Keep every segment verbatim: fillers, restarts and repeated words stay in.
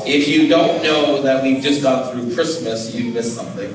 If you don't know that we've just gone through Christmas, you missed something.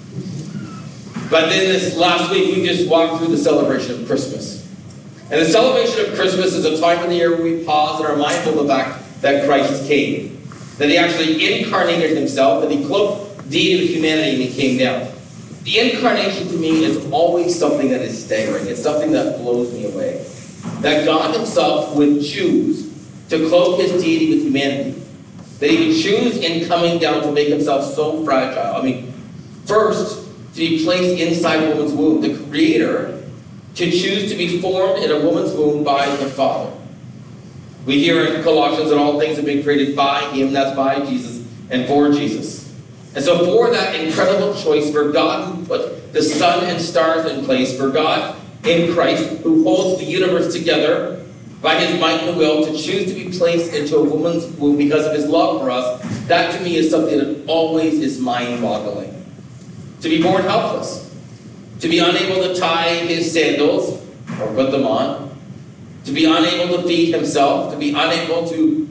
But then this last week, we just walked through the celebration of Christmas. And the celebration of Christmas is a time of the year where we pause and are mindful of the fact that Christ came. That he actually incarnated himself, that he cloaked deity with humanity and he came down. The incarnation to me is always something that is staggering. It's something that blows me away. That God himself would choose to cloak his deity with humanity. That he would choose in coming down to make himself so fragile. I mean, first, to be placed inside a woman's womb. The Creator to choose to be formed in a woman's womb by the Father. We hear in Colossians that all things have been created by him, that's by Jesus, and for Jesus. And so for that incredible choice, for God who put the sun and stars in place, for God in Christ who holds the universe together by his might and will, to choose to be placed into a woman's womb because of his love for us, that to me is something that always is mind-boggling. To be born helpless, to be unable to tie his sandals or put them on, to be unable to feed himself, to be unable to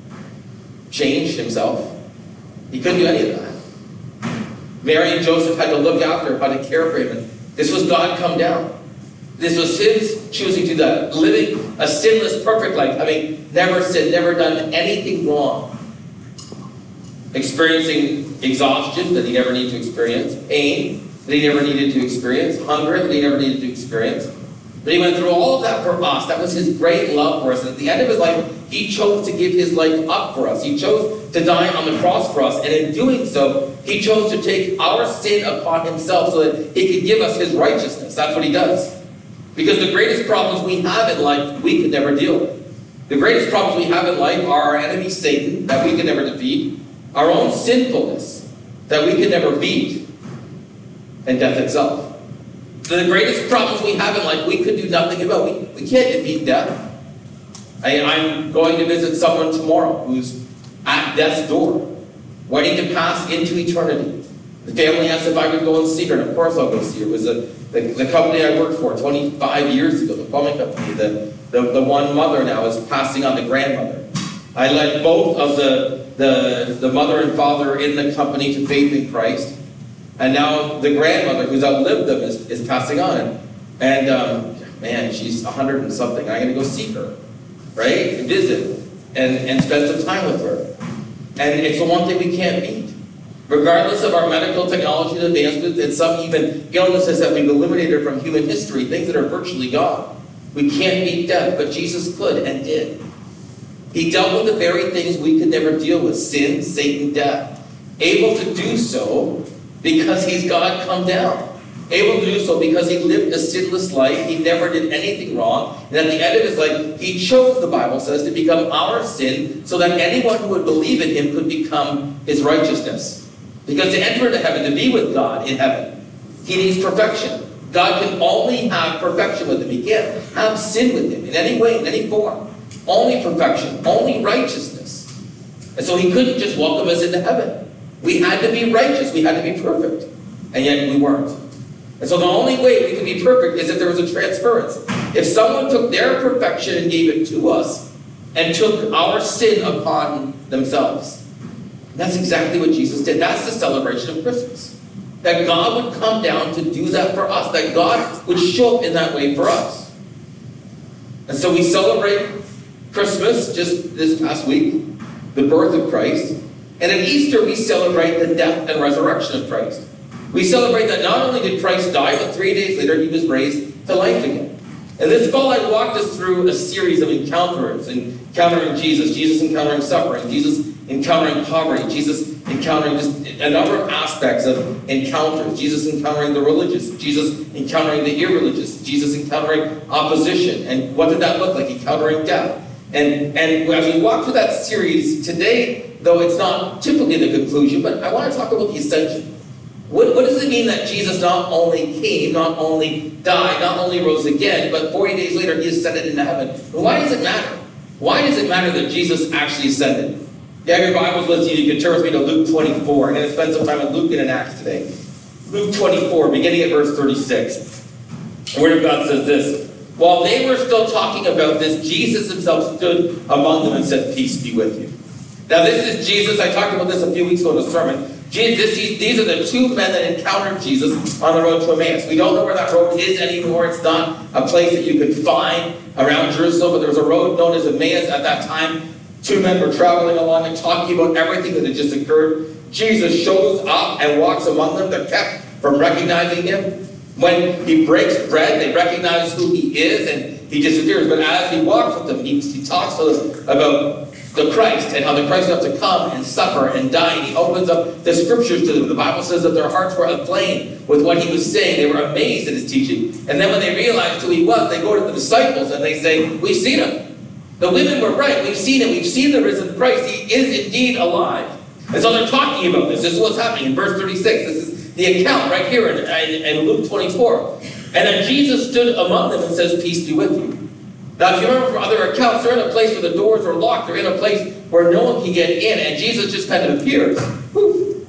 change himself. He couldn't do any of that. Mary and Joseph had to look after, how to care for him. And this was God come down. This was his choosing to do that. Living a sinless, perfect life. Having never sinned, never done anything wrong. Experiencing exhaustion that he never needed to experience. Pain that he never needed to experience. Hunger that he never needed to experience. But he went through all of that for us. That was his great love for us. And at the end of his life, he chose to give his life up for us. He chose to die on the cross for us. And in doing so, he chose to take our sin upon himself so that he could give us his righteousness. That's what he does. Because the greatest problems we have in life, we could never deal with. The greatest problems we have in life are our enemy Satan, that we can never defeat. Our own sinfulness, that we can never beat. And death itself. The greatest problems we have in life, we could do nothing about. We, we can't defeat death. I, I'm going to visit someone tomorrow who's at death's door, waiting to pass into eternity. The family asked if I could go and see her, and of course I'll go see her. It was a, the, the company I worked for twenty-five years ago, the plumbing company. The, the, the one mother now is passing on the grandmother. I led both of the, the, the mother and father in the company to faith in Christ. And now the grandmother, who's outlived them, is, is passing on. And, um, man, she's a hundred and something. I'm going to go see her, right? And visit and, and spend some time with her. And it's the one thing we can't beat. Regardless of our medical technology and advancements, and some even illnesses that we've eliminated from human history, things that are virtually gone. We can't beat death, but Jesus could and did. He dealt with the very things we could never deal with, sin, Satan, death. Able to do so because he's God come down. Able to do so because he lived a sinless life. He never did anything wrong. And at the end of his life, he chose, the Bible says, to become our sin so that anyone who would believe in him could become his righteousness. Because to enter into heaven, to be with God in heaven, he needs perfection. God can only have perfection with him. He can't have sin with him in any way, in any form. Only perfection, only righteousness. And so he couldn't just welcome us into heaven. We had to be righteous. We had to be perfect. And yet we weren't. And so the only way we could be perfect is if there was a transference. If someone took their perfection and gave it to us and took our sin upon themselves. That's exactly what Jesus did. That's the celebration of Christmas. That God would come down to do that for us. That God would show up in that way for us. And so we celebrate Christmas just this past week, the birth of Christ. And at Easter we celebrate the death and resurrection of Christ. We celebrate that not only did Christ die, but three days later he was raised to life again. And this fall I walked us through a series of encounters, encountering Jesus, Jesus encountering suffering, Jesus encountering poverty, Jesus encountering just a number of aspects of encounters, Jesus encountering the religious, Jesus encountering the irreligious, Jesus encountering opposition, and what did that look like? Encountering death. And, and as we walk through that series today, though it's not typically the conclusion, but I want to talk about the ascension. What, what does it mean that Jesus not only came, not only died, not only rose again, but forty days later he ascended into heaven? And why does it matter? Why does it matter that Jesus actually ascended? If you have your Bibles with you, you can turn with me to Luke twenty-four. I'm going to spend some time with Luke and in Acts today. Luke twenty-four, beginning at verse thirty-six. The Word of God says this: while they were still talking about this, Jesus himself stood among them and said, "Peace be with you." Now this is Jesus. I talked about this a few weeks ago in the sermon. Jesus, these are the two men that encountered Jesus on the road to Emmaus. We don't know where that road is anymore. It's not a place that you could find around Jerusalem, but there was a road known as Emmaus at that time. Two men were traveling along and talking about everything that had just occurred. Jesus shows up and walks among them. They're kept from recognizing him. When he breaks bread, they recognize who he is, and he disappears. But as he walks with them, he, he talks to them about the Christ and how the Christ would have to come and suffer and die. And he opens up the scriptures to them. The Bible says that their hearts were aflame with what he was saying. They were amazed at his teaching. And then when they realized who he was, they go to the disciples and they say, we've seen him. The women were right. We've seen him. We've seen the risen Christ. He is indeed alive. And so they're talking about this. This is what's happening in verse thirty-six. This is the account right here in, in, in Luke twenty-four. And then Jesus stood among them and says, peace be with you. Now, if you remember from other accounts, they're in a place where the doors are locked. They're in a place where no one can get in. And Jesus just kind of appears. Woo.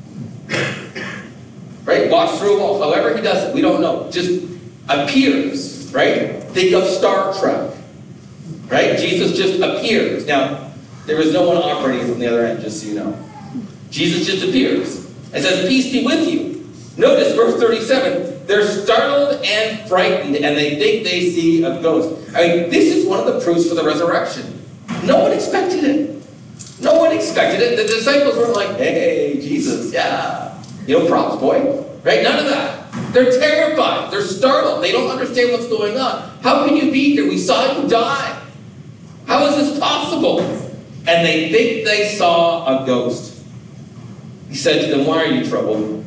Right? Walks through a wall. However he does it, we don't know. Just appears. Right? Think of Star Trek. Right? Jesus just appears. Now, there is no one operating from the other end, just so you know. Jesus just appears and says, peace be with you. Notice verse thirty-seven. They're startled and frightened, and they think they see a ghost. I mean, this is one of the proofs for the resurrection. No one expected it. No one expected it. The disciples weren't like, hey, Jesus, yeah. You know, props, boy. Right? None of that. They're terrified. They're startled. They don't understand what's going on. How can you be here? We saw you die. How is this possible? And they think they saw a ghost. He said to them, why are you troubled?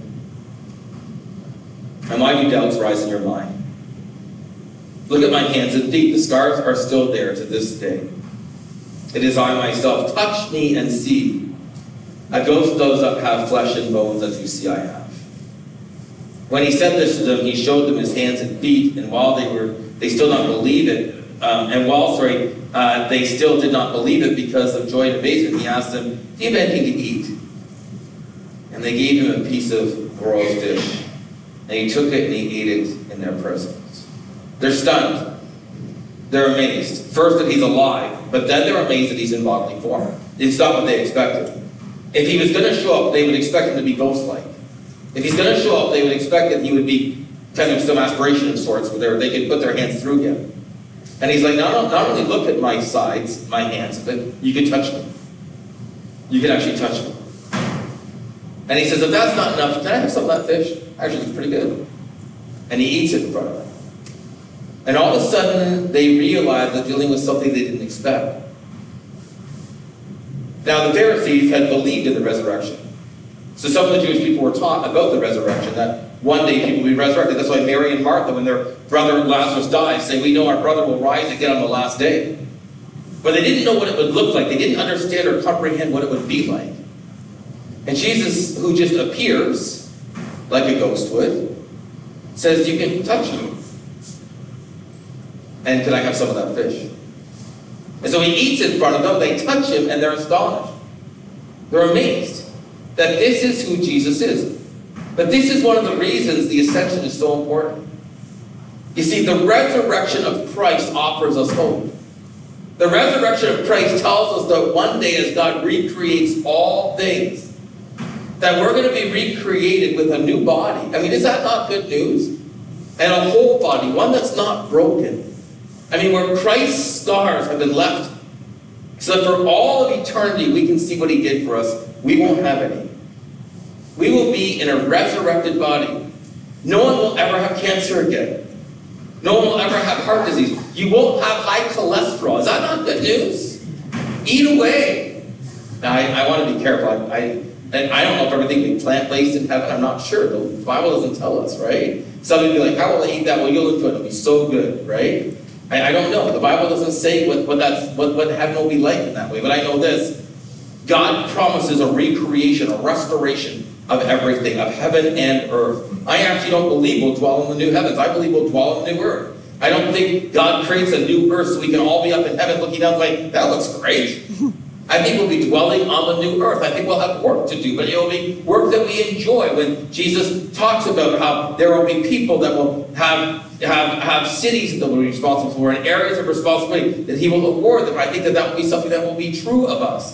And why do doubts rise in your mind? Look at my hands and feet. The scars are still there to this day. It is I myself. Touch me and see. A ghost does not have flesh and bones as you see I have. When he said this to them, he showed them his hands and feet, and while they were, they still not believe it, um, and while, sorry, uh, they still did not believe it because of joy and amazement, he asked them, do you have anything to eat? And they gave him a piece of broiled fish. And he took it and he ate it in their presence. They're stunned. They're amazed. First that he's alive, but then they're amazed that he's in bodily form. It's not what they expected. If he was going to show up, they would expect him to be ghost-like. If he's going to show up, they would expect that he would be kind of some aspiration of sorts where they could put their hands through him. And he's like, not, not only look at my sides, my hands, but you can touch them. You can actually touch them. And he says, if that's not enough, can I have some of that fish? Actually, it's pretty good. And he eats it in front of them. And all of a sudden, they realize they're dealing with something they didn't expect. Now, the Pharisees had believed in the resurrection. So some of the Jewish people were taught about the resurrection, that one day people will be resurrected. That's why Mary and Martha, when their brother Lazarus died, say, we know our brother will rise again on the last day. But they didn't know what it would look like. They didn't understand or comprehend what it would be like. And Jesus, who just appears like a ghost would, says, you can touch me. And can I have some of that fish? And so he eats in front of them, they touch him, and they're astonished. They're amazed that this is who Jesus is. But this is one of the reasons the ascension is so important. You see, the resurrection of Christ offers us hope. The resurrection of Christ tells us that one day as God recreates all things, that we're going to be recreated with a new body. I mean, is that not good news? And a whole body, one that's not broken. I mean, where Christ's scars have been left, so that for all of eternity we can see what he did for us. We won't have any. We will be in a resurrected body. No one will ever have cancer again. No one will ever have heart disease. You won't have high cholesterol. Is that not good news? Eat away. Now, I, I want to be careful. I, I And I don't know if everything will be plant-based in heaven. I'm not sure. The Bible doesn't tell us, right? Some will be like, how will I eat that? Well, you'll enjoy it. It'll be so good, right? I, I don't know. The Bible doesn't say what, what, that's, what, what heaven will be like in that way. But I know this. God promises a recreation, a restoration of everything, of heaven and earth. I actually don't believe we'll dwell in the new heavens. I believe we'll dwell in the new earth. I don't think God creates a new earth so we can all be up in heaven looking down like, that looks great. I think we'll be dwelling on the new earth. I think we'll have work to do, but it will be work that we enjoy. When Jesus talks about how there will be people that will have, have, have cities that will be responsible for and areas of responsibility that he will award them, I think that that will be something that will be true of us.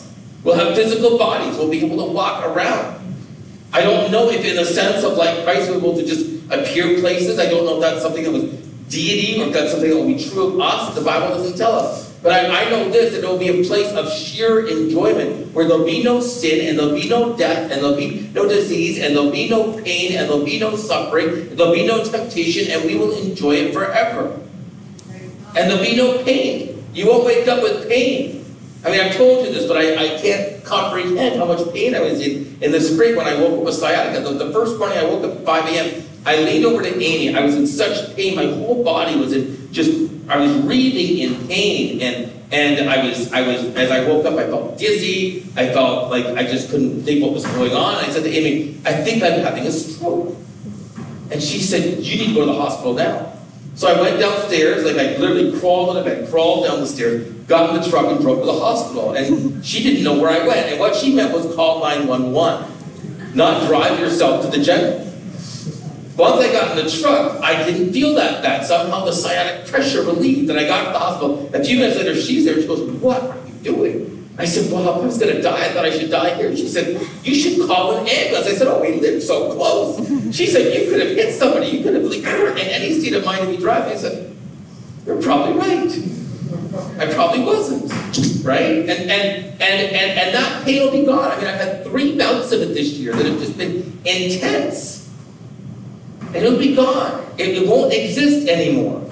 We'll have physical bodies. We'll be able to walk around. I don't know if in the sense of like Christ was able to just appear places. I don't know if that's something that was deity or if that's something that will be true of us. The Bible doesn't tell us. But I, I know this, that it will be a place of sheer enjoyment where there'll be no sin and there'll be no death and there'll be no disease and there'll be no pain and there'll be no suffering and there'll be no temptation and we will enjoy it forever. And there'll be no pain. You won't wake up with pain. I mean, I've told you this, but I, I can't comprehend how much pain I was in in the spring when I woke up with sciatica. The, the first morning I woke up at five a m, I leaned over to Amy. I was in such pain. My whole body was in just, I was wreathing in pain. And and I was, I was, as I woke up, I felt dizzy. I felt like I just couldn't think what was going on. I said to Amy, I think I'm having a stroke. And she said, you need to go to the hospital now. So I went downstairs, like I literally crawled in a bed, crawled down the stairs, got in the truck and drove to the hospital. And she didn't know where I went. And what she meant was call nine one one, not drive yourself to the general. Once I got in the truck, I didn't feel that bad. Somehow the sciatic pressure relieved, and I got to the hospital. A few minutes later, she's there. She goes, what are you doing? I said, well, I was going to die. I thought I should die here. She said, you should call an ambulance. I said, oh, we live so close. She said, you could have hit somebody. You could have, like, you were in any state of mind to be driving. I said, you're probably right. I probably wasn't, right? And, and, and, and, and that pain will be gone. I mean, I've had three bouts of it this year that have just been intense. And it'll be gone. It, it won't exist anymore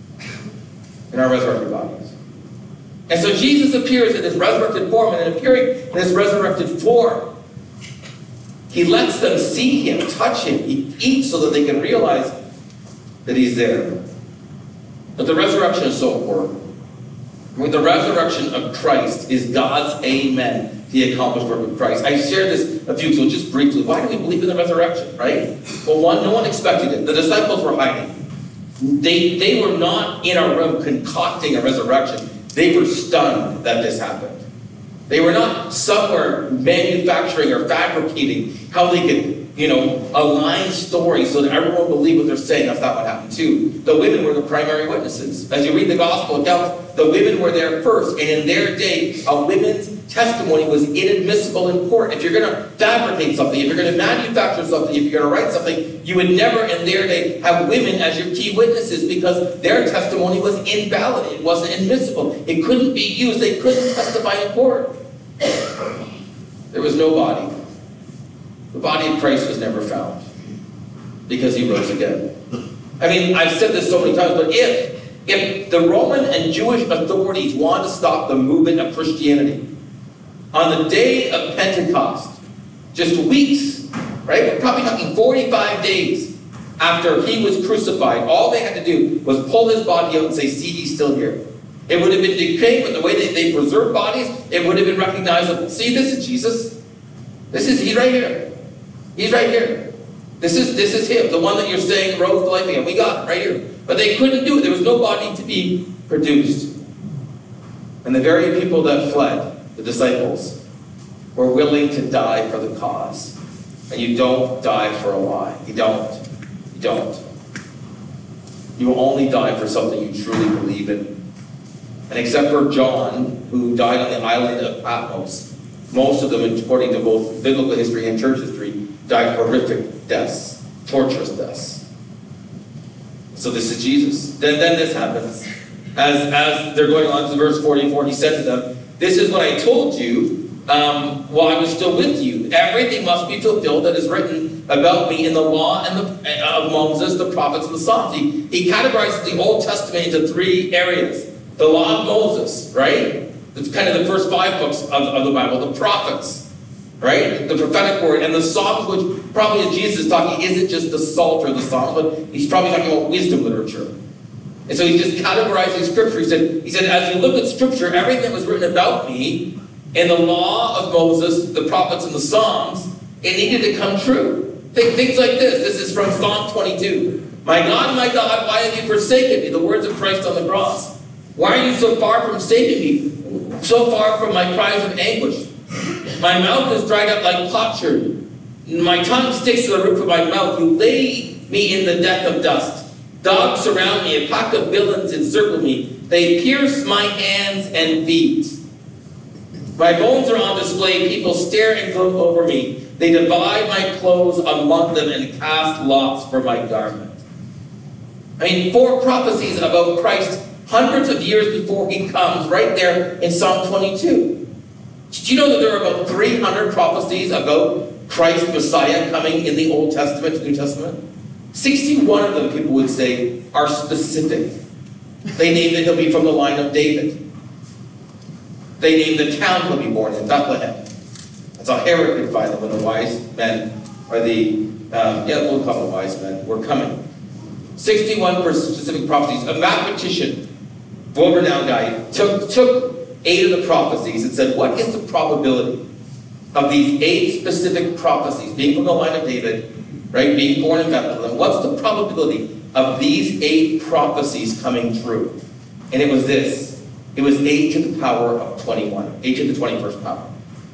in our resurrected bodies. And so Jesus appears in his resurrected form, and in appearing in his resurrected form, he lets them see him, touch him, he eats so that they can realize that he's there. But the resurrection is so important. With the resurrection of Christ is God's amen to the accomplished work of Christ. I shared this a few weeks ago, just briefly. Why do we believe in the resurrection, right? Well, one, no one expected it. The disciples were hiding. They, they were not in a room concocting a resurrection. They were stunned that this happened. They were not somewhere manufacturing or fabricating how they could, you know, align stories so that everyone would believe what they're saying. That's not what happened too. The women were the primary witnesses. As you read the gospel accounts, the women were there first, and in their day, a women's testimony was inadmissible in court. If you're going to fabricate something, if you're going to manufacture something, if you're going to write something, you would never in their day have women as your key witnesses because their testimony was invalid. It wasn't admissible. It couldn't be used. They couldn't testify in court. There was no body. The body of Christ was never found because he rose again. I mean, I've said this so many times, but if If the Roman and Jewish authorities wanted to stop the movement of Christianity, on the day of Pentecost, just weeks, right? We're probably talking forty-five days after he was crucified, all they had to do was pull his body out and say, see, he's still here. It would have been decayed, but the way they, they preserve bodies, it would have been recognizable. See, this is Jesus. This is, he's right here. He's right here. This is, this is him, the one that you're saying rose to life again. We got him right here. But they couldn't do it. There was no body to be produced. And the very people that fled, the disciples, were willing to die for the cause. And you don't die for a lie. You don't. You don't. You will only die for something you truly believe in. And except for John, who died on the island of Patmos, most of them, according to both biblical history and church history, died horrific deaths, torturous deaths. So this is Jesus. Then, then this happens. As, as they're going on to verse forty-four, he said to them, this is what I told you um, while I was still with you. Everything must be fulfilled that is written about me in the law and the, uh, of Moses, the prophets, and the Psalms. He, he categorizes the Old Testament into three areas. The law of Moses, right? It's kind of the first five books of, of the Bible. The prophets, right? The prophetic word. And the Psalms, which probably as Jesus is talking, isn't just the Psalter of the Psalms, but he's probably talking about wisdom literature. And so he just categorizing Scripture. He said, he said, as you look at Scripture, everything that was written about me in the law of Moses, the prophets, and the Psalms, it needed to come true. Think, things like this. This is from Psalm twenty-two. My God, my God, why have you forsaken me? The words of Christ on the cross. Why are you so far from saving me? So far from my cries of anguish. My mouth is dried up like potsherd. My tongue sticks to the roof of my mouth. You lay me in the depth of dust. Dogs surround me. A pack of villains encircle me. They pierce my hands and feet. My bones are on display. People stare and gloat over me. They divide my clothes among them and cast lots for my garment. I mean, four prophecies about Christ hundreds of years before he comes, right there in Psalm twenty-two. Did you know that there are about three hundred prophecies about Christ Messiah coming in the Old Testament, New Testament? sixty-one of them, people would say, are specific. They name that he'll be from the line of David. They name the town he'll be born in, Bethlehem. That's how Herod could find them when the wise men, or the, um, yeah, we'll call them wise men, were coming. sixty-one specific prophecies. A mathematician, world-renowned guy, took, took eight of the prophecies and said, what is the probability of these eight specific prophecies, being from the line of David, right, being born in Bethlehem, what's the probability of these eight prophecies coming true? And it was this. It was eight to the power of twenty-one. eight to the twenty-first power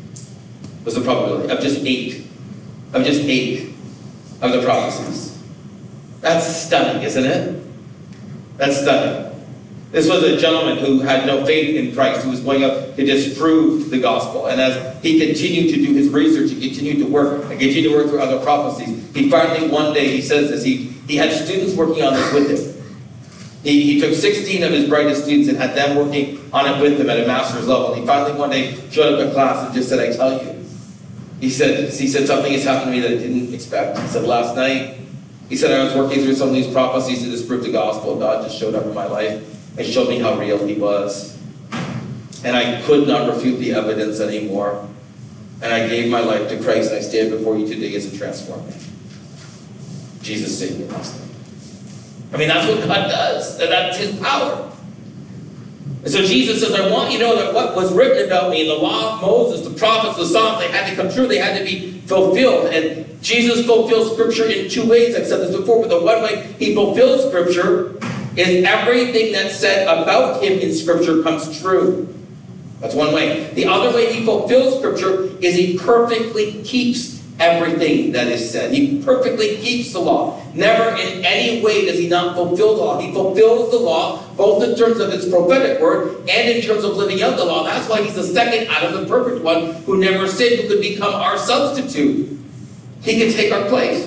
was the probability of just eight. Of just eight of the prophecies. That's stunning, isn't it? That's stunning. This was a gentleman who had no faith in Christ, who was going up to disprove the gospel. And as he continued to do his research, he continued to work, and continued to work through other prophecies, he finally, one day, he says this, he, he had students working on this with him. He, he took sixteen of his brightest students and had them working on it with him at a master's level. And he finally one day showed up in class and just said, I tell you. He said, he said, something has happened to me that I didn't expect. He said, last night, he said, I was working through some of these prophecies to disprove the gospel. God just showed up in my life and showed me how real he was. And I could not refute the evidence anymore. And I gave my life to Christ, and I stand before you today as a transformed man. Jesus saved me last night. I mean, that's what God does. That's his power. And so Jesus says, I want you to know that what was written about me in the law of Moses, the prophets, the Psalms, they had to come true. They had to be fulfilled. And Jesus fulfills Scripture in two ways. I've said this before, but the one way he fulfills Scripture is everything that's said about him in Scripture comes true. That's one way. The other way he fulfills Scripture is he perfectly keeps everything that is said. He perfectly keeps the law. Never in any way does he not fulfill the law. He fulfills the law both in terms of its prophetic word and in terms of living out the law. That's why he's the second out of the perfect one who never sinned, who could become our substitute. He could take our place.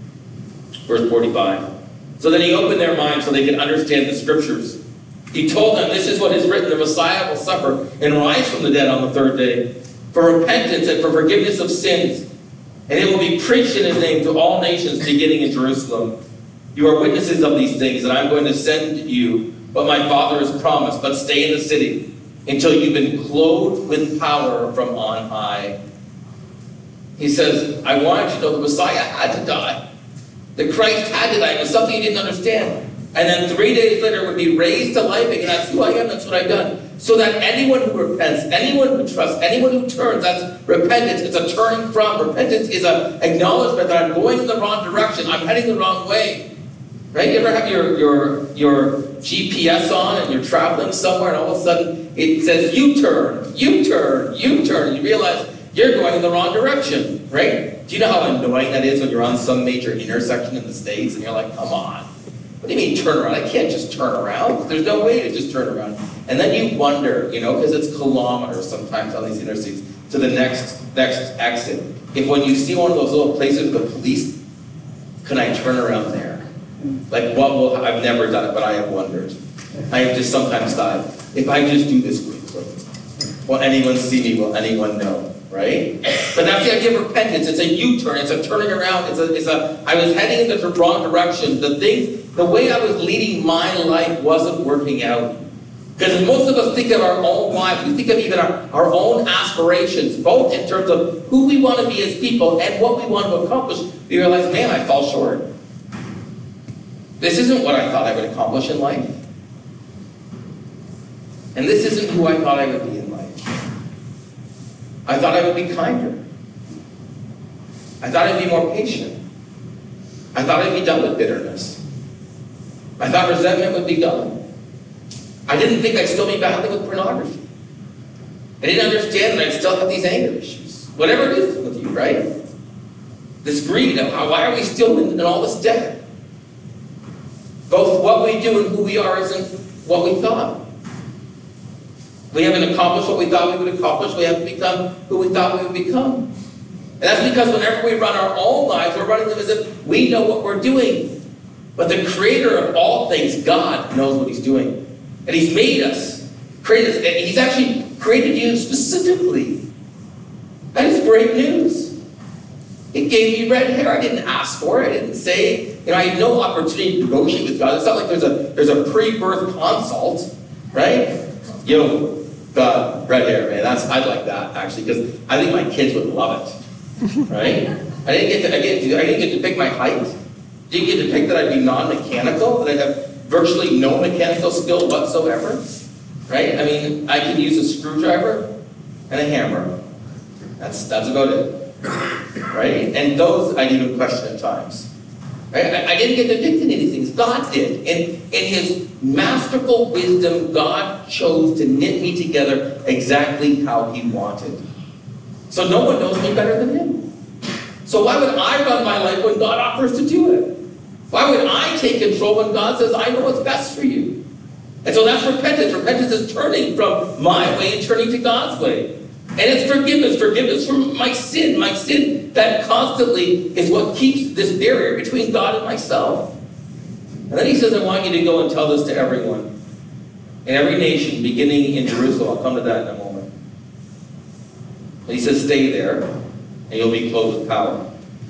Verse forty-five. So then he opened their minds so they could understand the Scriptures. He told them, this is what is written, the Messiah will suffer and rise from the dead on the third day for repentance and for forgiveness of sins. And it will be preached in his name to all nations beginning in Jerusalem. You are witnesses of these things, and I'm going to send you what my Father has promised. But stay in the city until you've been clothed with power from on high. He says, I wanted you to know the Messiah had to die. The Christ had to die. It was something you didn't understand. And then three days later would be raised to life again. That's who I am, that's what I've done. So that anyone who repents, anyone who trusts, anyone who turns, that's repentance. It's a turning from. Repentance is an acknowledgement that I'm going in the wrong direction. I'm heading the wrong way. Right? You ever have your, your, your G P S on and you're traveling somewhere and all of a sudden it says U-turn, U-turn, U-turn, and you realize you're going in the wrong direction, right? Do you know how annoying that is when you're on some major intersection in the States and you're like, come on. What do you mean turn around? I can't just turn around. There's no way to just turn around. And then you wonder, you know, because it's kilometers sometimes on these interstates, to the next next exit. If when you see one of those little places with the police, can I turn around there? Like what will, I've never done it, but I have wondered. I have just sometimes thought, if I just do this quickly, will anyone see me? Will anyone know? Right? But that's the idea of repentance. It's a U-turn. It's a turning around. It's a, it's a, I was heading in the wrong direction. The things, the way I was leading my life wasn't working out. Because most of us think of our own lives. We think of even our, our own aspirations, both in terms of who we want to be as people and what we want to accomplish. We realize, man, I fall short. This isn't what I thought I would accomplish in life. And this isn't who I thought I would be in life. I thought I would be kinder. I thought I'd be more patient. I thought I'd be done with bitterness. I thought resentment would be gone. I didn't think I'd still be battling with pornography. I didn't understand that I'd still have these anger issues. Whatever it is with you, right? This greed, why are we still in, in all this debt? Both what we do and who we are isn't what we thought. We haven't accomplished what we thought we would accomplish. We haven't become who we thought we would become. And that's because whenever we run our own lives, we're running them as if we know what we're doing. But the creator of all things, God, knows what he's doing. And he's made us, created us, and he's actually created you specifically. That is great news. He gave me red hair. I didn't ask for it. I didn't say, you know, I had no opportunity to negotiate with God. It's not like there's a there's a pre-birth consult, right? Yo, God, red hair, man. That's I'd like that actually, because I think my kids would love it, right? I didn't get to I didn't, I didn't get to pick my height. Didn't get to pick that I'd be non-mechanical, that I'd have virtually no mechanical skill whatsoever, right? I mean, I can use a screwdriver and a hammer. That's that's about it, right? And those I'd even question at times. Right? I, I didn't get to pick any of these things. God did. And in his masterful wisdom, God chose to knit me together exactly how he wanted. So no one knows me better than him. So why would I run my life when God offers to do it? Why would I take control when God says, I know what's best for you? And so that's repentance. Repentance is turning from my way and turning to God's way. And it's forgiveness. Forgiveness from my sin. My sin that constantly is what keeps this barrier between God and myself. And then he says, I want you to go and tell this to everyone. In every nation, beginning in Jerusalem. I'll come to that in a moment. And he says, stay there, and you'll be clothed with power.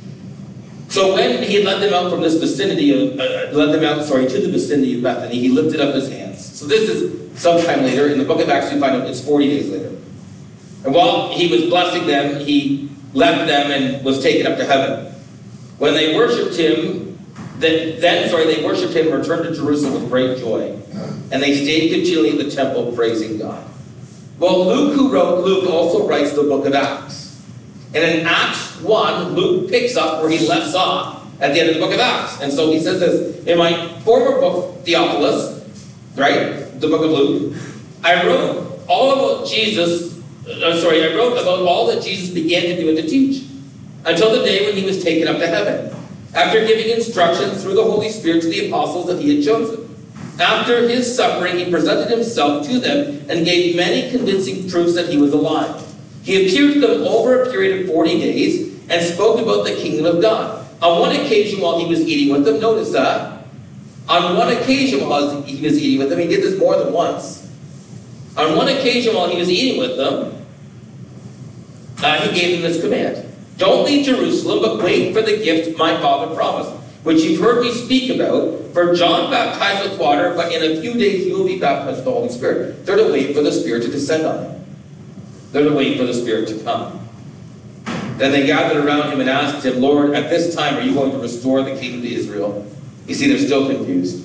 So when he led them out from this vicinity, of, uh, led them out, sorry, to the vicinity of Bethany, he lifted up his hands. So this is sometime later. In the book of Acts, we find out it's forty days later. And while he was blessing them, he left them and was taken up to heaven. When they worshipped him, then, then sorry, they worshipped him and returned to Jerusalem with great joy. And they stayed continually at the temple praising God. Well, Luke, who wrote Luke, also writes the book of Acts. And in Acts one, Luke picks up where he left off at the end of the book of Acts. And so he says this, in my former book, Theophilus, right, the book of Luke, I wrote all about Jesus, uh, sorry, I wrote about all that Jesus began to do and to teach, until the day when he was taken up to heaven, after giving instructions through the Holy Spirit to the apostles that he had chosen. After his suffering, he presented himself to them and gave many convincing proofs that he was alive. He appeared to them over a period of forty days and spoke about the kingdom of God. On one occasion while he was eating with them, notice that, on one occasion while he was eating with them, he did this more than once. On one occasion while he was eating with them, uh, he gave them this command. Don't leave Jerusalem, but wait for the gift my Father promised, which you've heard me speak about. For John baptized with water, but in a few days you will be baptized with the Holy Spirit. They're to wait for the Spirit to descend on them. They're to wait for the Spirit to come. Then they gathered around him and asked him, Lord, at this time are you going to restore the kingdom to Israel? You see, they're still confused.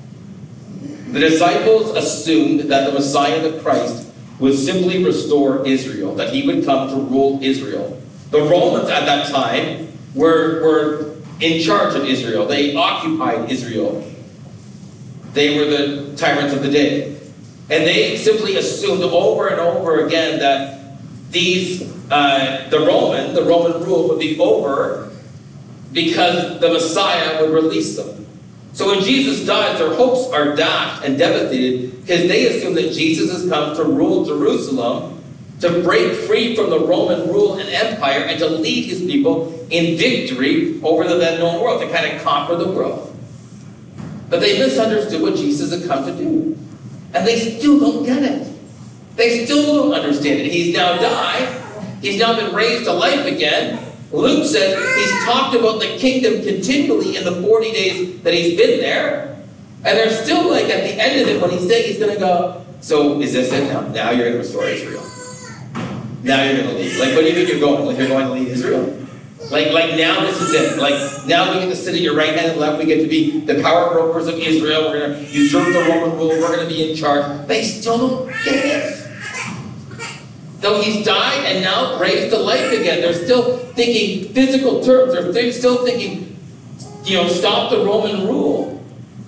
The disciples assumed that the Messiah, the Christ, would simply restore Israel, that he would come to rule Israel. The Romans at that time were, were in charge of Israel. They occupied Israel. They were the tyrants of the day. And they simply assumed over and over again that these, uh, the Roman, the Roman rule would be over because the Messiah would release them. So when Jesus dies, their hopes are dashed and devastated because they assume that Jesus has come to rule Jerusalem, to break free from the Roman rule and empire, and to lead his people in victory over the then known world, to kind of conquer the world. But they misunderstood what Jesus had come to do. And they still don't get it. They still don't understand it. He's now died. He's now been raised to life again. Luke says he's talked about the kingdom continually in the forty days that he's been there. And they're still like, at the end of it, when he's saying he's going to go, so is this it now? Now you're going to restore Israel. Now you're going to lead. Like, what do you think you're going? Like, you're going to lead Israel? Like, like now this is it. Like, now we get to sit at your right hand and left. We get to be the power brokers of Israel. We're going to usurp the Roman rule. We're going to be in charge. They still don't get it. Though he's died and now raised to life again, they're still thinking physical terms. They're still thinking, you know, stop the Roman rule.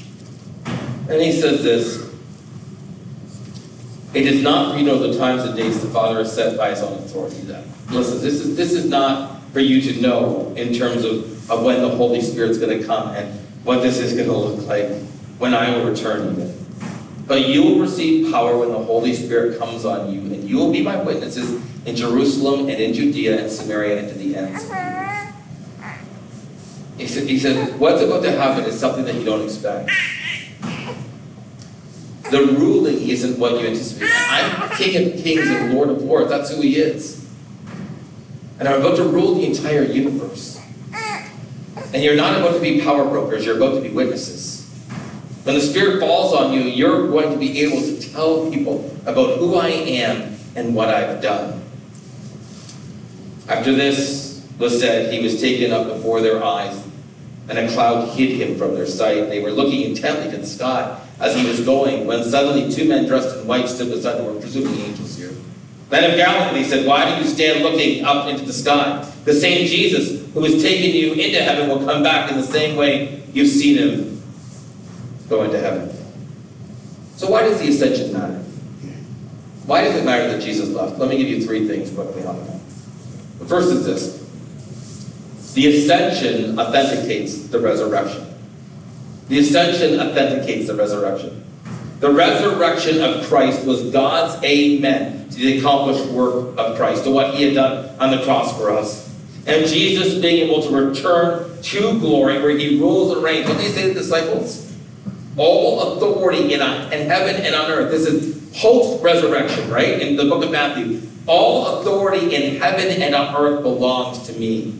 And he says this, it is not for you to know the times and dates the Father has set by his own authority. That. Listen, this is, this is not for you to know in terms of, of when the Holy Spirit's going to come and what this is going to look like when I will return even. But you will receive power when the Holy Spirit comes on you, and you will be my witnesses in Jerusalem and in Judea and Samaria and to the ends of the earth. He said, he said, what's about to happen is something that you don't expect. The ruling isn't what you anticipate. I'm King of Kings and Lord of Lords. That's who he is. And I'm about to rule the entire universe. And you're not about to be power brokers. You're about to be witnesses. When the Spirit falls on you, you're going to be able to tell people about who I am and what I've done. After this was said, he was taken up before their eyes, and a cloud hid him from their sight. They were looking intently to the sky as he was going, when suddenly two men dressed in white stood beside them. We're presuming angels here. Men of Galilee said, why do you stand looking up into the sky? The same Jesus who has taken you into heaven will come back in the same way you've seen him go into heaven. So why does the ascension matter? Why does it matter that Jesus left? Let me give you three things quickly on that. The first is this. The ascension authenticates the resurrection. The ascension authenticates the resurrection. The resurrection of Christ was God's amen to the accomplished work of Christ, to what he had done on the cross for us. And Jesus being able to return to glory where he rules and reigns. What did he say to the disciples? All authority in, in heaven and on earth. This is post-resurrection, right? In the book of Matthew. All authority in heaven and on earth belongs to me.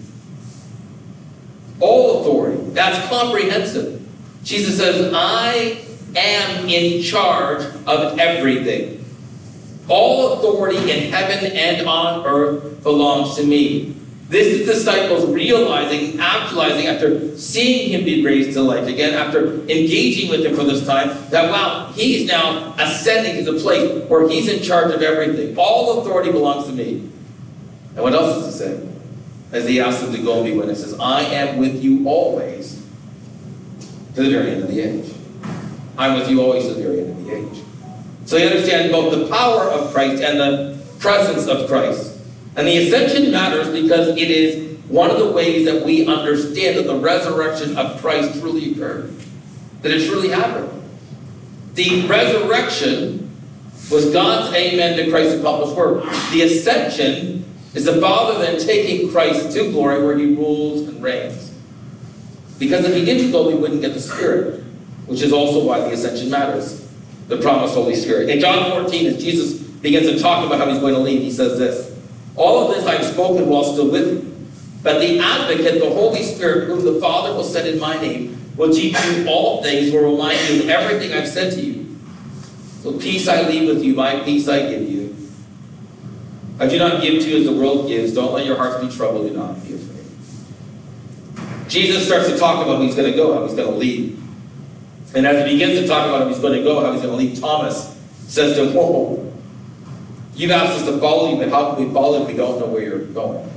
All authority. That's comprehensive. Jesus says, I am in charge of everything. All authority in heaven and on earth belongs to me. This is disciples realizing, actualizing, after seeing him be raised to life again, after engaging with him for this time, that wow, he's now ascending to the place where he's in charge of everything. All authority belongs to me. And what else does it say? As he asks them to go and be witnesses, I am with you always to the very end of the age. I'm with you always to the very end of the age. So you understand both the power of Christ and the presence of Christ. And the ascension matters because it is one of the ways that we understand that the resurrection of Christ truly occurred. That it truly happened. The resurrection was God's amen to Christ's accomplished work. The ascension is the Father then taking Christ to glory where he rules and reigns. Because if he didn't go, we wouldn't get the Spirit, which is also why the ascension matters. The promised Holy Spirit. In John fourteen, as Jesus begins to talk about how he's going to leave, he says this, all of this I've spoken while still with you. But the Advocate, the Holy Spirit, whom the Father will send in my name, will teach you all things, will remind you of everything I've said to you. So peace I leave with you, my peace I give you. I do not give to you as the world gives. Don't let your hearts be troubled. Do not be afraid. Jesus starts to talk about how he's going to go, how he's going to leave. And as he begins to talk about how he's going to go, how he's going to leave, Thomas says to him, whoa, you've asked us to follow you, but how can we follow if we don't know where you're going?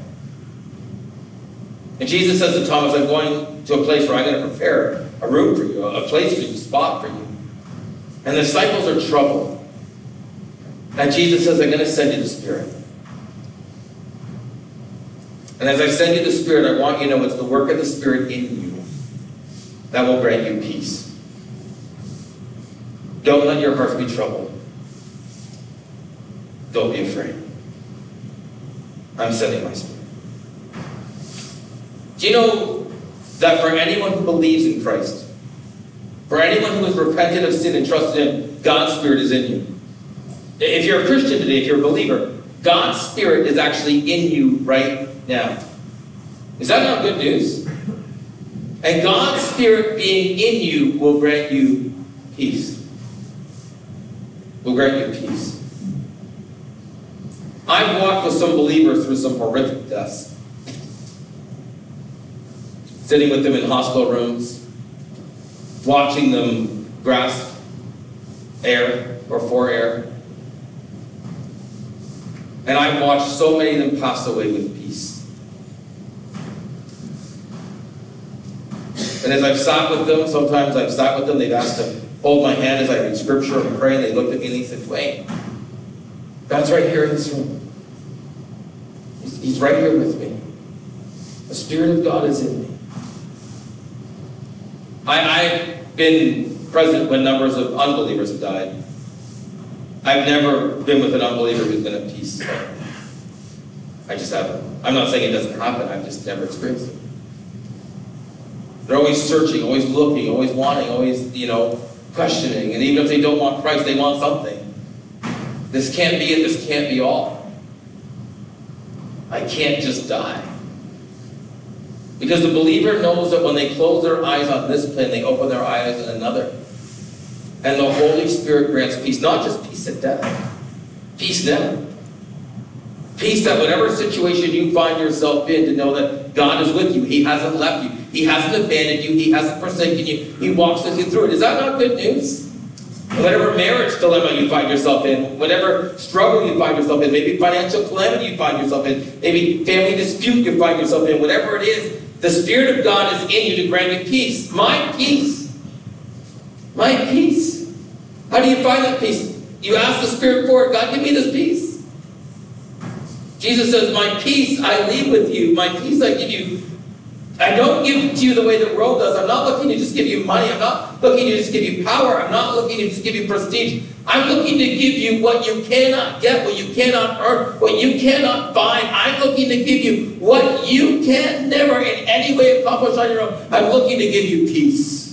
And Jesus says to Thomas, I'm going to a place where I'm going to prepare a room for you, a place for you, a spot for you. And the disciples are troubled. And Jesus says, I'm going to send you the Spirit. And as I send you the Spirit, I want you to know it's the work of the Spirit in you that will grant you peace. Don't let your hearts be troubled. Don't be afraid. I'm sending my Spirit. Do you know that for anyone who believes in Christ, for anyone who has repented of sin and trusted him, God's Spirit is in you. If you're a Christian today, if you're a believer, God's Spirit is actually in you right now. Is that not good news? And God's Spirit being in you will grant you peace. Will grant you peace. I've walked with some believers through some horrific deaths. Sitting with them in hospital rooms, watching them grasp air or for air. And I've watched so many of them pass away with peace. And as I've sat with them, sometimes I've sat with them, they've asked to hold my hand as I read scripture and pray, and they looked at me and they said, Wayne, God's right here in this room. He's, he's right here with me. The Spirit of God is in me. I, I've been present when numbers of unbelievers have died. I've never been with an unbeliever who's been at peace. I just haven't. I'm not saying it doesn't happen. I've just never experienced it. They're always searching, always looking, always wanting, always, you know, questioning. And even if they don't want Christ, they want something. This can't be it. This can't be all. I can't just die. Because the believer knows that when they close their eyes on this plane, they open their eyes on another. And the Holy Spirit grants peace. Not just peace at death. Peace now. Peace that whatever situation you find yourself in, to know that God is with you. He hasn't left you. He hasn't abandoned you. He hasn't forsaken you. He walks with you through it. Is that not good news? Whatever marriage dilemma you find yourself in, whatever struggle you find yourself in, maybe financial calamity you find yourself in, maybe family dispute you find yourself in, whatever it is, the Spirit of God is in you to grant you peace. My peace. My peace. How do you find that peace? You ask the Spirit for it. God, give me this peace. Jesus says, my peace I leave with you. My peace I give you. I don't give it to you the way the world does. I'm not looking to just give you money. I'm not looking to just give you power. I'm not looking to just give you prestige. I'm looking to give you what you cannot get, what you cannot earn, what you cannot find. I'm looking to give you what you can never in any way accomplish on your own. I'm looking to give you peace.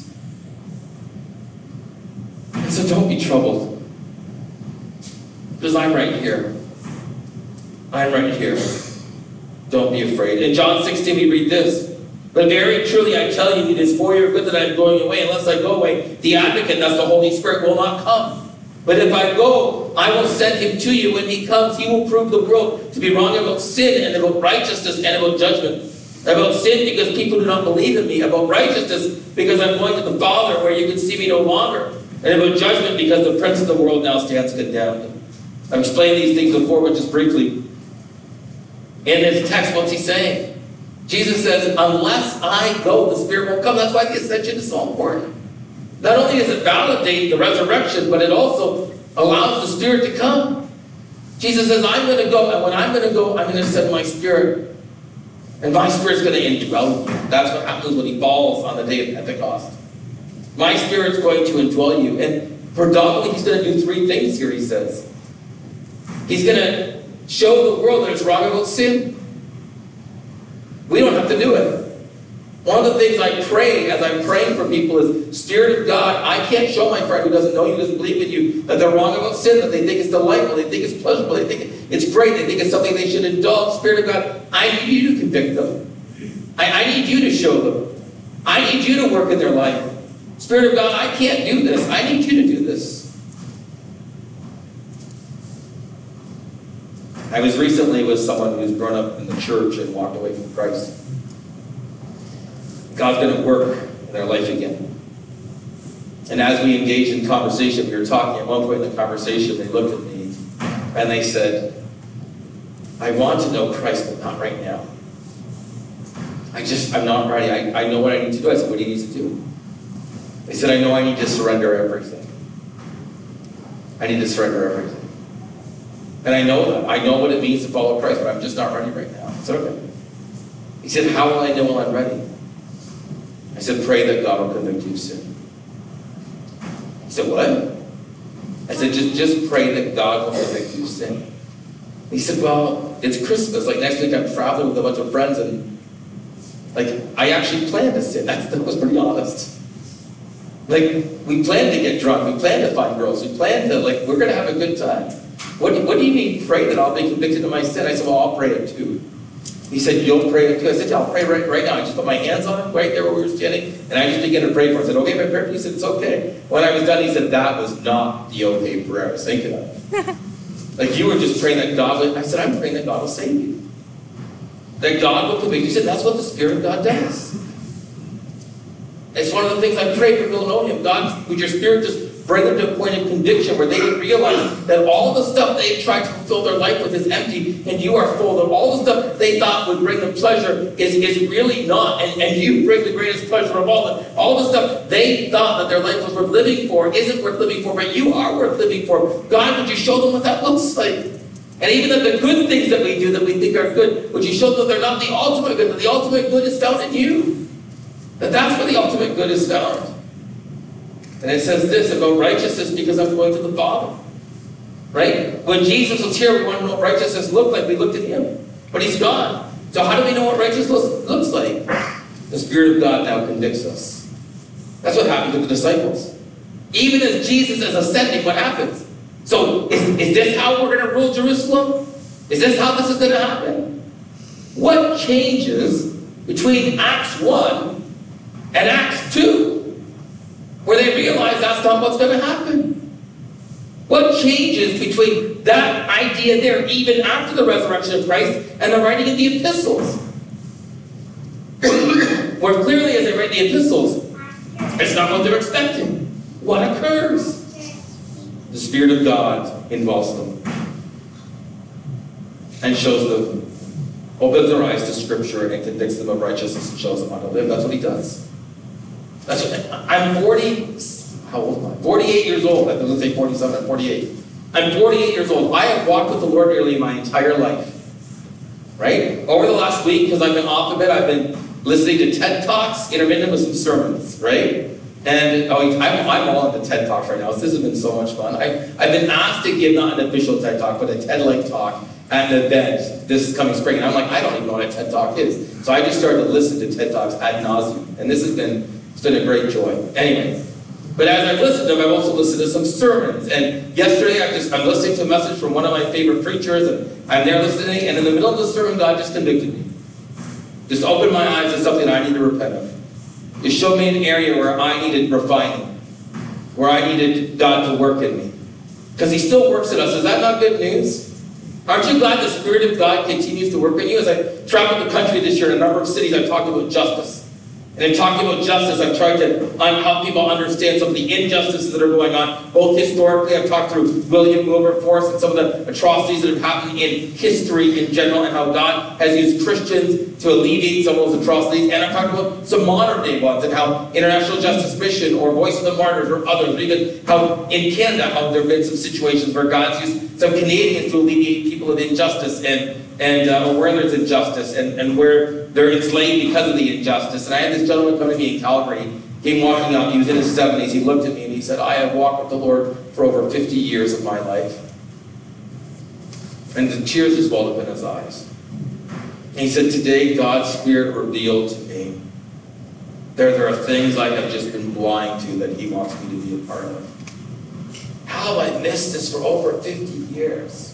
And so don't be troubled. Because I'm right here. I'm right here. Don't be afraid. In John sixteen we read this. But very truly I tell you, it is for your good that I am going away. Unless I go away, the advocate, that's the Holy Spirit, will not come. But if I go, I will send him to you. When he comes, he will prove the world to be wrong about sin and about righteousness and about judgment. About sin because people do not believe in me. About righteousness because I'm going to the Father where you can see me no longer. And about judgment because the prince of the world now stands condemned. I've explained these things before, but just briefly. In this text, what's he saying? Jesus says, unless I go, the Spirit won't come. That's why the ascension is so important. Not only does it validate the resurrection, but it also allows the Spirit to come. Jesus says, I'm going to go, and when I'm going to go, I'm going to send my Spirit. And my Spirit's going to indwell you. That's what happens when he falls on the day of Pentecost. My Spirit's going to indwell you. And predominantly, he's going to do three things here, he says. He's going to show the world that it's wrong about sin. We don't have to do it. One of the things I pray as I'm praying for people is, Spirit of God, I can't show my friend who doesn't know you, doesn't believe in you, that they're wrong about sin, that they think it's delightful, they think it's pleasurable, they think it's great, they think it's something they should indulge. Spirit of God, I need you to convict them. I, I need you to show them. I need you to work in their life. Spirit of God, I can't do this. I need you to do this. I was recently with someone who's grown up in the church and walked away from Christ. God's going to work in their life again. And as we engaged in conversation, we were talking, at one point in the conversation, they looked at me and they said, I want to know Christ, but not right now. I just, I'm not ready. I, I know what I need to do. I said, what do you need to do? They said, I know I need to surrender everything. I need to surrender everything. And I know that. I know what it means to follow Christ, but I'm just not ready right now. I said, okay. He said, how will I know when I'm ready? I said, pray that God will convict you of sin. He said, what? I said, just, just pray that God will convict you of sin. He said, well, it's Christmas. Like next week I'm traveling with a bunch of friends and like I actually planned to sin. That's, that was pretty honest. Like we planned to get drunk. We planned to find girls. We planned to, like, we're going to have a good time. What do, what do you mean pray that I'll be convicted of my sin? I said, well, I'll pray it too. He said, you'll pray it too. I said, yeah, I'll pray right, right now. I just put my hands on him right there where we were standing, and I just began to pray for him. I said, okay, my prayer for you. He said, it's okay. When I was done, he said, that was not the okay prayer I was thinking of. Like you were just praying that God would, I said, I'm praying that God will save you. That God will convict you. He said, that's what the Spirit of God does. It's one of the things I pray for people to know him. God, would your Spirit just bring them to a point of conviction where they would realize that all the stuff they tried to fulfill their life with is empty and you are full. That all the stuff they thought would bring them pleasure is, is really not. And, and you bring the greatest pleasure of all. That all the stuff they thought that their life was worth living for isn't worth living for, but you are worth living for. God, would you show them what that looks like? And even that the good things that we do that we think are good, would you show them that they're not the ultimate good, that the ultimate good is found in you? That that's where the ultimate good is found. And it says this about righteousness because I'm going to the Father. Right? When Jesus was here, we want to know what righteousness looked like. We looked at him. But he's gone. So how do we know what righteousness looks like? The Spirit of God now convicts us. That's what happened to the disciples. Even as Jesus is ascending, what happens? So is, is this how we're going to rule Jerusalem? Is this how this is going to happen? What changes between Acts one and Acts two? Where they realize that's not what's going to happen. What changes between that idea there, even after the resurrection of Christ, and the writing of the epistles? Where clearly as they write the epistles, it's not what they're expecting. What occurs? The Spirit of God involves them and shows them, opens their eyes to Scripture and convicts them of righteousness and shows them how to live. That's what he does. That's what, I'm forty, how old am I? forty-eight years old. I was going to say forty-seven, I'm forty-eight. I'm forty-eight years old. I have walked with the Lord nearly my entire life. Right? Over the last week, because I've been off of it, I've been listening to TED Talks, intermittent with some sermons, right? And oh, I'm, I'm all into TED Talks right now. So this has been so much fun. I, I've been asked to give not an official TED Talk, but a TED-like talk at an event this coming spring. And I'm like, I don't even know what a TED Talk is. So I just started to listen to TED Talks ad nauseum. And this has been, it's been a great joy. Anyway, but as I've listened to them, I've also listened to some sermons. And yesterday, I just, I'm listening to a message from one of my favorite preachers, and I'm there listening, and in the middle of the sermon, God just convicted me. Just opened my eyes to something I need to repent of. It showed me an area where I needed refining, where I needed God to work in me. Because he still works in us. Is that not good news? Aren't you glad the Spirit of God continues to work in you? As I traveled the country this year in a number of cities, I've talked about justice. And in talking about justice, I've tried to help people understand some of the injustices that are going on. Both historically, I've talked through William Wilberforce and some of the atrocities that have happened in history in general and how God has used Christians to alleviate some of those atrocities. And I've talked about some modern day ones and how International Justice Mission or Voice of the Martyrs or others, or even how in Canada, how there have been some situations where God's used some Canadians to alleviate people of injustice and and uh, where there's injustice and, and where they're enslaved because of the injustice. And I had this gentleman come to me in Calgary. He came walking up, he was in his seventies, he looked at me and he said, I have walked with the Lord for over fifty years of my life. And the tears just welled up in his eyes. And he said, today God's Spirit revealed to me there, there are things I have just been blind to that he wants me to be a part of. How have I missed this for over fifty years?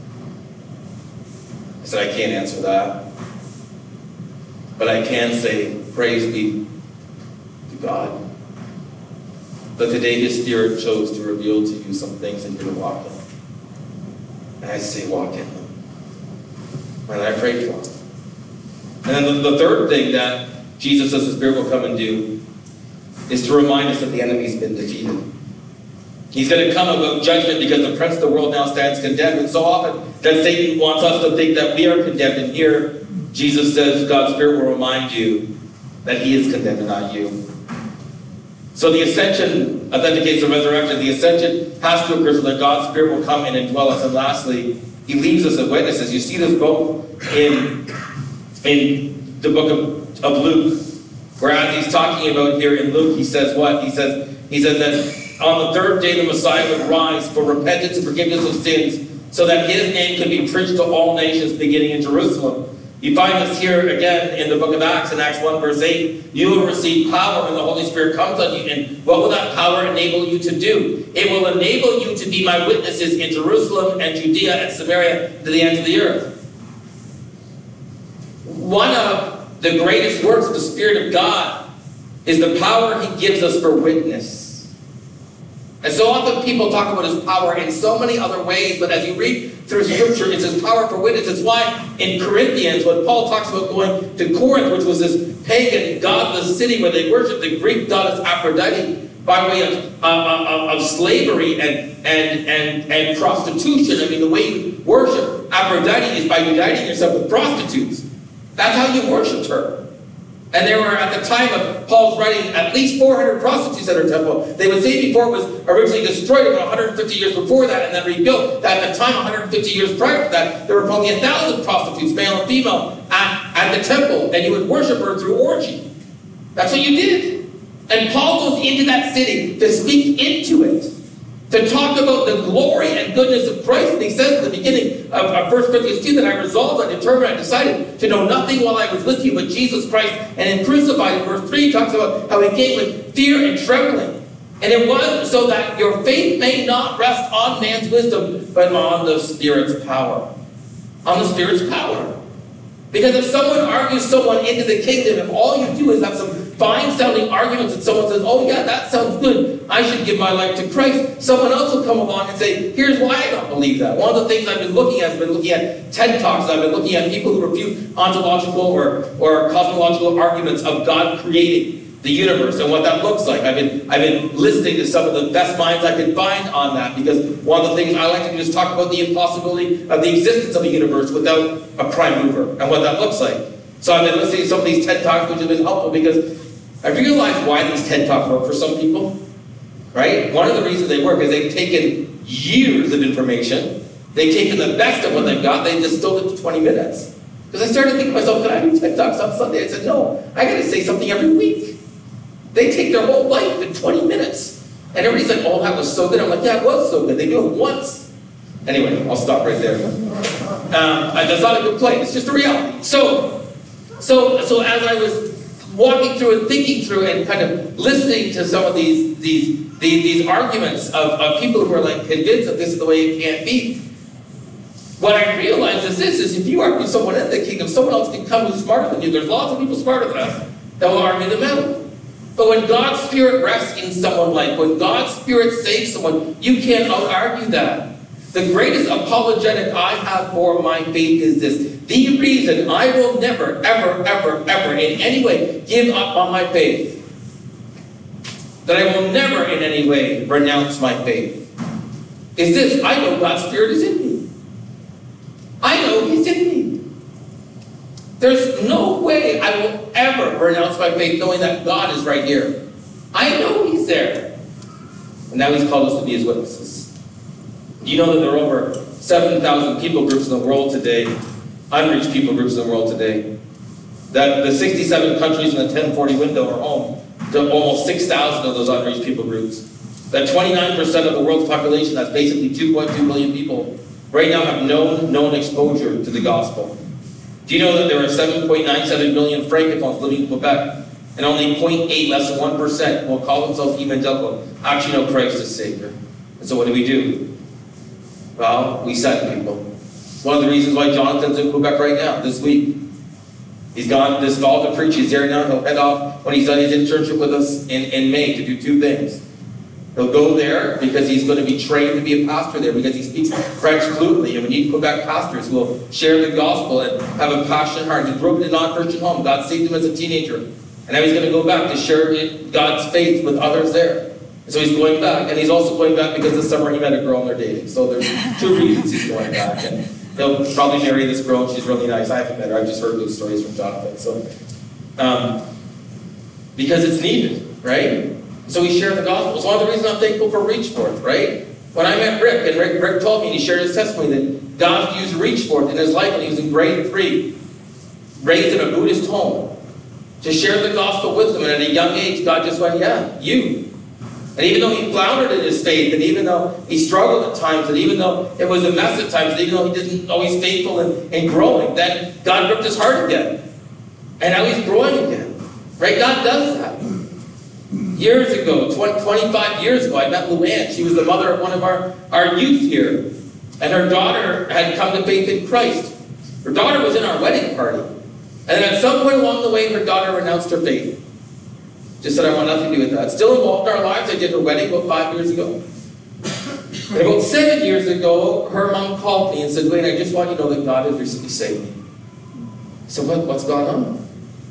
I said, I can't answer that. But I can say, praise be to God, that today his Spirit chose to reveal to you some things that you're to walk in. And I say, walk in them. And I pray for them. And then the, the third thing that Jesus says the Spirit will come and do is to remind us that the enemy's been defeated. He's going to come about judgment because the prince of the world now stands condemned. And so often that Satan wants us to think that we are condemned. And here, Jesus says God's Spirit will remind you that he is condemned and not you. So the ascension authenticates the resurrection. The ascension has to occur so that God's Spirit will come in and dwell us. And lastly, he leaves us as witnesses. You see this both in, in the book of, of Luke, where as he's talking about here in Luke, he says what? He says, he says that on the third day the Messiah would rise for repentance and forgiveness of sins, so that his name could be preached to all nations beginning in Jerusalem. You find this here again in the book of Acts, in Acts one verse eight. You will receive power when the Holy Spirit comes on you. And what will that power enable you to do? It will enable you to be my witnesses in Jerusalem and Judea and Samaria to the ends of the earth. One of the greatest works of the Spirit of God is the power he gives us for witness. And so often people talk about his power in so many other ways, but as you read through Scripture, it's his power for witness. It's why in Corinthians, when Paul talks about going to Corinth, which was this pagan, godless city where they worshipped the Greek goddess Aphrodite by way of, uh, of, of slavery and, and, and, and prostitution. I mean, the way you worship Aphrodite is by uniting yourself with prostitutes. That's how you worshipped her. And there were, at the time of Paul's writing, at least four hundred prostitutes at her temple. They would say before it was originally destroyed about one hundred fifty years before that and then rebuilt, that at the time, one hundred fifty years prior to that, there were probably a thousand prostitutes, male and female, at, at the temple. And you would worship her through orgy. That's what you did. And Paul goes into that city to speak into it, to talk about the glory and goodness of Christ. And he says at the beginning of, of First Corinthians two that I resolved, I determined, I decided to know nothing while I was with you but Jesus Christ and him crucified. In verse three, he talks about how he came with fear and trembling. And it was so that your faith may not rest on man's wisdom, but on the Spirit's power. On the Spirit's power. Because if someone argues someone into the kingdom, if all you do is have some fine-sounding arguments and someone says, oh yeah, that sounds good, I should give my life to Christ, someone else will come along and say, here's why I don't believe that. One of the things I've been looking at, I've been looking at TED Talks, I've been looking at people who refute ontological or, or cosmological arguments of God creating the universe and what that looks like. I've been, I've been listening to some of the best minds I could find on that, because one of the things I like to do is talk about the impossibility of the existence of a universe without a prime mover and what that looks like. So I've been listening to some of these TED Talks, which have been helpful because I realized why these TED Talks work for some people, right? One of the reasons they work is they've taken years of information, they've taken the best of what they've got, they distilled it to twenty minutes. Because I started thinking to myself, can I do TED Talks on Sunday? I said, no, I got to say something every week. They take their whole life in twenty minutes. And everybody's like, oh, that was so good. I'm like, yeah, it was so good. They do it once. Anyway, I'll stop right there. Um, that's not a good play. It's just a reality. So, so, so as I was walking through and thinking through and kind of listening to some of these, these, these, these arguments of, of people who are like convinced that this is the way it can't be, what I realized is this, is if you argue someone in the kingdom, someone else can come who's smarter than you. There's lots of people smarter than us that will argue them out. But when God's Spirit rests in someone's life, when God's Spirit saves someone, you can't out-argue that. The greatest apologetic I have for my faith is this. The reason I will never, ever, ever, ever in any way give up on my faith, that I will never in any way renounce my faith, is this. I know God's Spirit is in me. I know He's in me. There's no way I will ever renounce my faith knowing that God is right here. I know He's there. And now He's called us to be His witnesses. You know that there are over seven thousand people groups in the world today, unreached people groups in the world today. That the sixty-seven countries in the ten forty window are home to almost six thousand of those unreached people groups. That twenty-nine percent of the world's population, that's basically two point two billion people, right now have no known exposure to the gospel. Do you know that there are seven point nine seven million francophones living in Quebec, and only zero point eight, less than one percent, will call themselves evangelical, actually know Christ as Savior? And so what do we do? Well, we send people. One of the reasons why Jonathan's in Quebec right now, this week. He's gone this fall to preach. He's there now. He'll head off when he's done his internship with us in, in May to do two things. He'll go there because he's going to be trained to be a pastor there because he speaks French fluently. And we need Quebec pastors who will share the gospel and have a passionate heart. He grew up in a non-Christian home. God saved him as a teenager. And now he's going to go back to share God's faith with others there. And so he's going back. And he's also going back because this summer he met a girl and they're dating. So there's two reasons he's going back. And he'll probably marry this girl and she's really nice. I haven't met her. I've just heard those stories from Jonathan. So, um, because it's needed, right? So we share the gospel. It's one of the reasons I'm thankful for Reach Forth, right? When I met Rick, and Rick, Rick told me, and he shared his testimony, that God used Reach Forth in his life when he was in grade three, raised in a Buddhist home, to share the gospel with them. And at a young age, God just went, yeah, you. And even though he floundered in his faith, and even though he struggled at times, and even though it was a mess at times, and even though he didn't always faithful and, and growing, then God gripped his heart again. And now he's growing again. Right? God does that. Years ago, twenty-five years ago, I met Luann. She was the mother of one of our, our youth here. And her daughter had come to faith in Christ. Her daughter was in our wedding party. And then at some point along the way, her daughter renounced her faith. Just said, I want nothing to do with that. Still involved in our lives. I did her wedding about five years ago. And about seven years ago, her mom called me and said, Wayne, I just want you to know that God has recently saved me. So what, what's going on?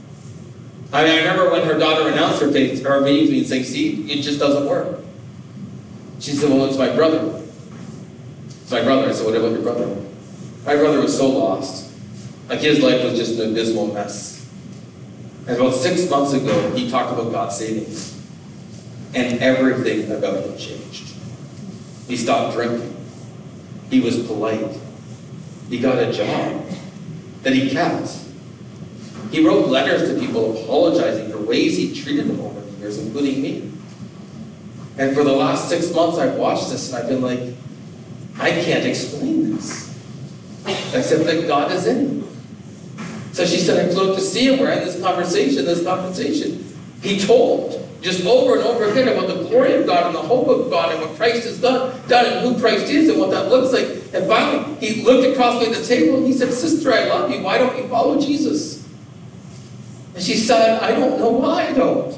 I mean, I remember when her daughter announced her faith, her meeting with me and saying, see, it just doesn't work. She said, well, it's my brother. It's my brother. I said, what about your brother? My brother was so lost. Like, his life was just an abysmal mess. And about six months ago, he talked about God saving him. And everything about him changed. He stopped drinking. He was polite. He got a job that he kept. He wrote letters to people apologizing for ways he treated them over the years, including me. And for the last six months, I've watched this and I've been like, I can't explain this. Except that God is in him. So she said, I flew up to see him. We're in this conversation, this conversation. He told just over and over again about the glory of God and the hope of God and what Christ has done, done and who Christ is and what that looks like. And finally, he looked across me at the table and he said, sister, I love you. Why don't you follow Jesus? And she said, I don't know why I don't.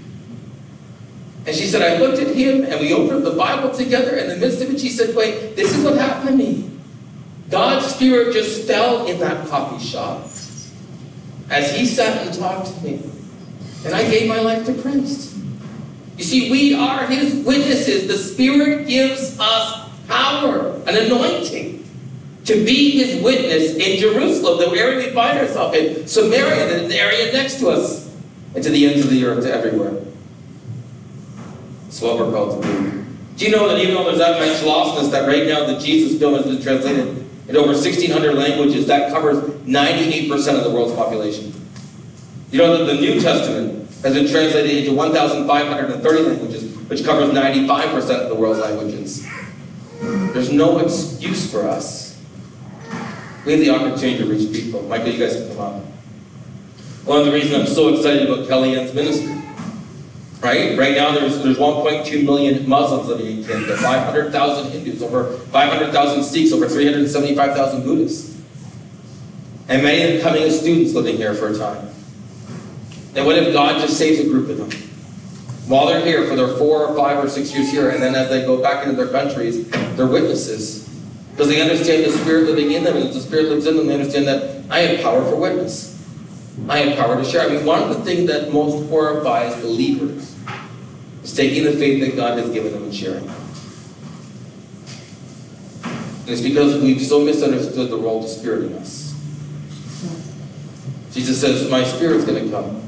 And she said, I looked at him and we opened the Bible together. In the midst of it, she said, wait, this is what happened to me. God's Spirit just fell in that coffee shop as he sat and talked to me. And I gave my life to Christ. You see, we are his witnesses. The Spirit gives us power, an anointing, to be his witness in Jerusalem, the area we find ourselves in, Samaria, the area next to us, and to the ends of the earth, to everywhere. That's what we're called to do. Do you know that even though there's that much lostness, that right now the Jesus film has been translated in over sixteen hundred languages, that covers ninety-eight percent of the world's population. You know that the New Testament has been translated into one thousand five hundred thirty languages, which covers ninety-five percent of the world's languages. There's no excuse for us. We have the opportunity to reach people. Michael, you guys can come up. One of the reasons I'm so excited about Kellyanne's ministry, right? Right now there's, there's one point two million Muslims living in Canada, five hundred thousand Hindus, over five hundred thousand Sikhs, over three hundred seventy-five thousand Buddhists. And many of them coming as students living here for a time. And what if God just saves a group of them? While they're here for their four or five or six years here, and then as they go back into their countries, they're witnesses. Because they understand the Spirit living in them, and as the Spirit lives in them, they understand that I have power for witness. I have power to share. I mean, one of the things that most horrifies believers is taking the faith that God has given them and sharing it. And it's because we've so misunderstood the role of the Spirit in us. Jesus says, my Spirit's going to come.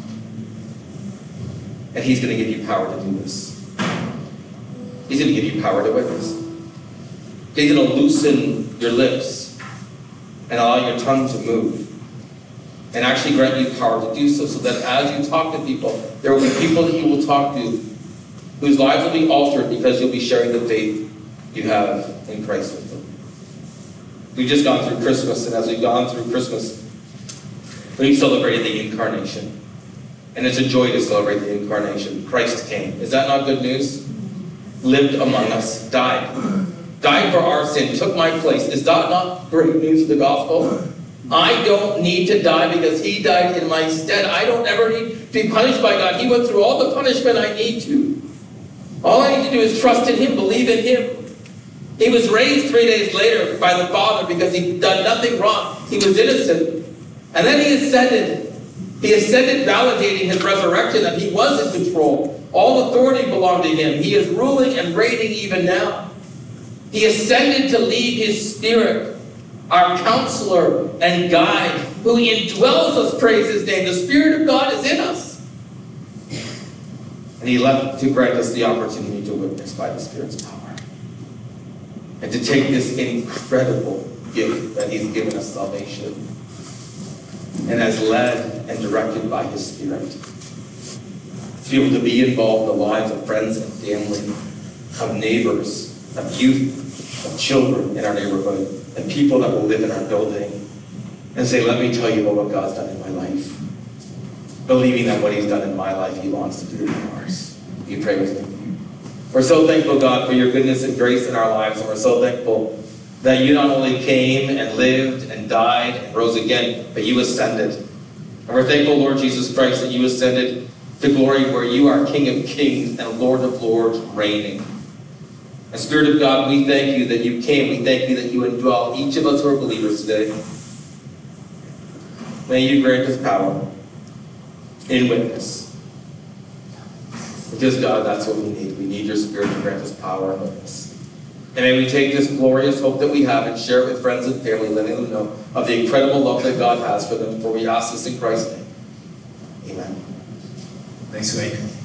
And he's going to give you power to do this. He's going to give you power to witness. He's going to loosen your lips and allow your tongue to move. And actually grant you power to do so, so that as you talk to people, there will be people that you will talk to whose lives will be altered because you'll be sharing the faith you have in Christ with them. We've just gone through Christmas, and as we've gone through Christmas, we've celebrated the Incarnation. And it's a joy to celebrate the Incarnation. Christ came. Is that not good news? Lived among us, died. Died for our sin, took my place. Is that not great news of the gospel? I don't need to die because he died in my stead. I don't ever need to be punished by God. He went through all the punishment I need to. All I need to do is trust in him, believe in him. He was raised three days later by the Father because he'd done nothing wrong. He was innocent. And then he ascended. He ascended, validating his resurrection, that he was in control. All authority belonged to him. He is ruling and reigning even now. He ascended to leave his Spirit, our counselor and guide, who indwells us, praise his name. The Spirit of God is in us. And he left to grant us the opportunity to witness by the Spirit's power. And to take this incredible gift that he's given us, salvation, and has led and directed by his Spirit. To be able to be involved in the lives of friends and family, of neighbors, of youth, of children in our neighborhood, and people that will live in our building, and say, let me tell you about what God's done in my life. Believing that what he's done in my life, he wants to do in yours. You pray with me. We're so thankful, God, for your goodness and grace in our lives, and we're so thankful that you not only came and lived and died and rose again, but you ascended. And we're thankful, Lord Jesus Christ, that you ascended to glory where you are King of kings and Lord of lords reigning. And Spirit of God, we thank you that you came. We thank you that you indwell each of us who are believers today. May you grant us power in witness. Because, God, that's what we need. We need your Spirit to grant us power and witness. And may we take this glorious hope that we have and share it with friends and family, letting them know of the incredible love that God has for them. For we ask this in Christ's name. Amen. Thanks, Wayne.